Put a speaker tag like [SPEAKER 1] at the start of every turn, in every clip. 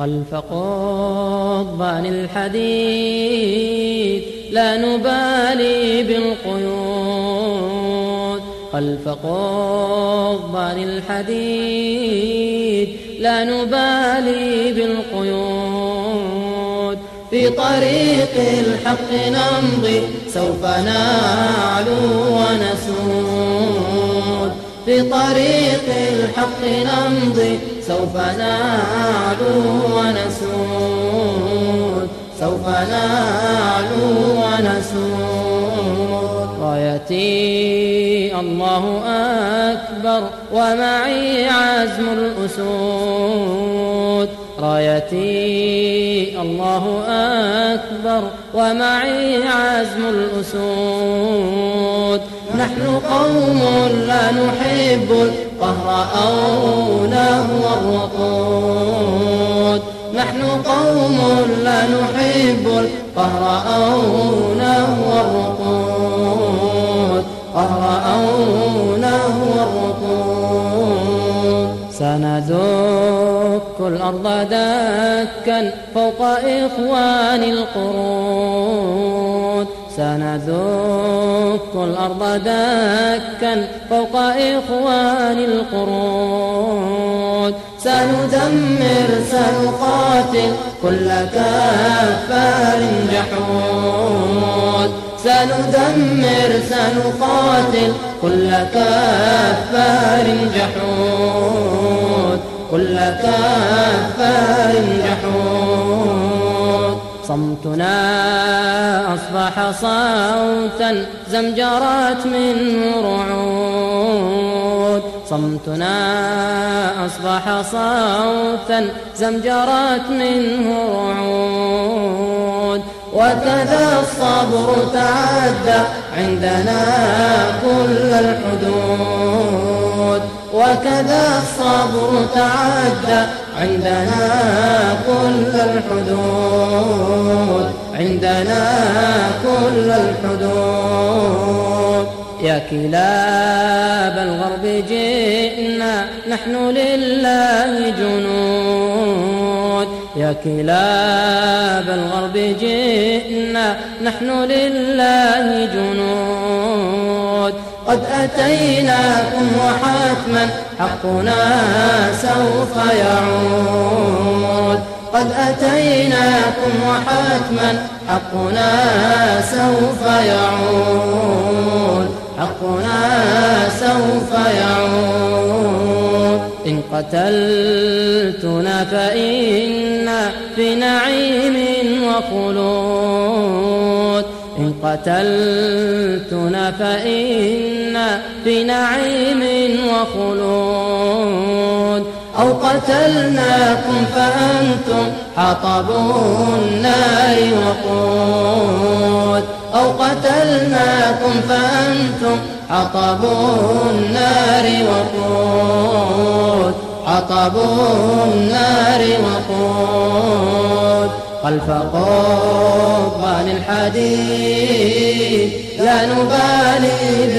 [SPEAKER 1] خلف قضبان الحديد لا نبالي بالقيود، خلف قضبان الحديد لا نبالي بالقيود. في طريق الحق نمضي سوف نعلو ونسود، في طريق الحق نمضي سوف نعلو ونسود، سوف نعلو ونسود. رايتي الله أكبر ومعي عزم الأسود، رايتي الله أكبر ومعي عزم الأسود. نحن قوم لا نحب القهر أو لهو الركود، نحن قوم لا نحب القهر أو لهو الركود، قهر أو لهو الركود. سندك الأرض دكا فوق إخوان القرود، سندك الأرض دكا فوق إخوان القرود. سندمر سنقاتل كل كفار جحود، سندمر سنقاتل كل كفار جحود، كل كفار جحود. صمتنا أصبح صوتا زمجرت منه رعود، صمتنا أصبح صوتا زمجرت منه رعود. وكذا الصبر تعدى عندنا كل الحدود، وكذا الصبر تعدى عندنا كل الحدود، عندنا كل الحدود. يا كلاب الغرب جئنا نحن لله جنود، يا كلاب الغرب جئنا نحن لله جنود. قد أتيناكم وحتما حقنا سوف يعود، قد أتيناكم وحتما حقنا سوف يعود، حقنا سوف يعود. إن قتلتنا فإنا في نعيم وخلود، إن قتلتنا فإنا في نعيم وخلود. أو قتلناكم فأنتم حطب النار وقود، أو قتلناكم فأنتم حطب النار وقود، حطب النار وقود. خلف قضبان الحديد لا نبالي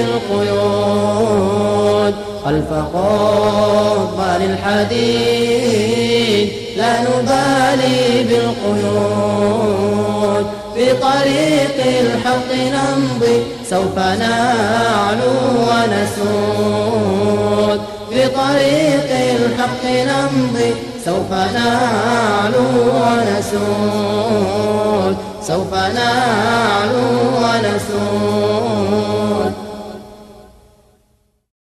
[SPEAKER 1] بالقيود، خلف قضبان الحديد لا نبالي بالقيود. في طريق الحق نمضي سوف نعلو ونسود، في طريق الحق نمضي سوف نعلو ونسود، سوف نعلو ونسود.